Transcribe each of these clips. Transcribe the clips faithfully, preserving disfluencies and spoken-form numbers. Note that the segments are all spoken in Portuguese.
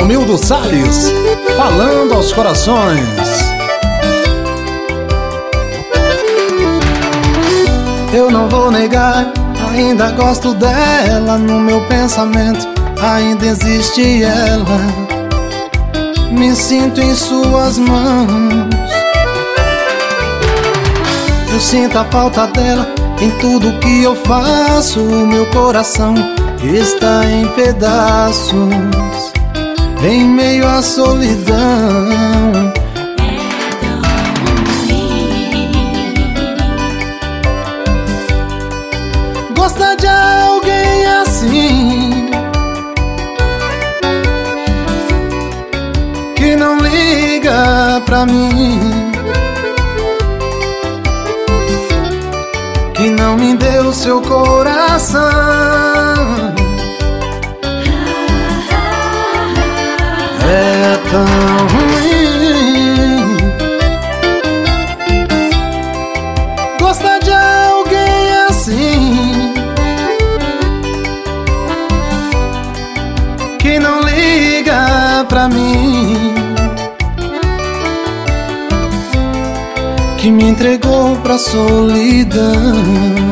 Romildo Salles, falando aos corações. Eu não vou negar, ainda gosto dela. No meu pensamento ainda existe ela. Me sinto em suas mãos. Eu sinto a falta dela em tudo que eu faço. O meu coração está em pedaços, em meio à solidão. Gosta de alguém assim, que não liga pra mim, que não me deu seu coração. É tão ruim. Gosta de alguém assim, que não liga pra mim, que me entregou pra solidão.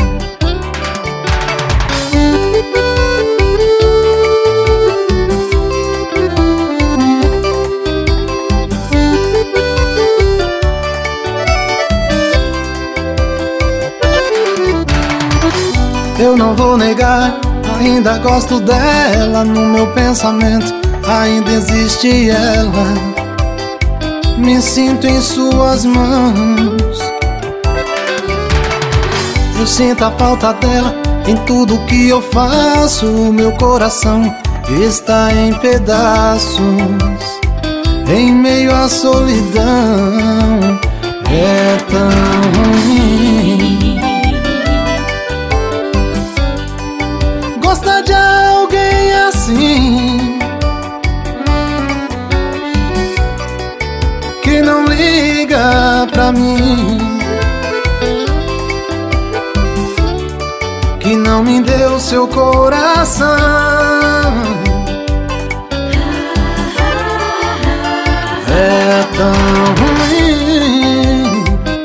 Eu não vou negar, ainda gosto dela. No meu pensamento ainda existe ela. Me sinto em suas mãos. Eu sinto a falta dela em tudo que eu faço. O meu coração está em pedaços, em meio à solidão. É tão ruim. Gosta de alguém assim, que não liga pra mim, que não me deu seu coração. É tão ruim.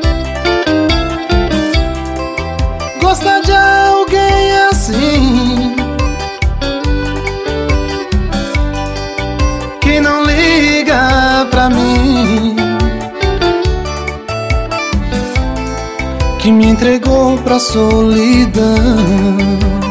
Gosta de alguém assim, que não liga pra mim, que me entregou pra solidão.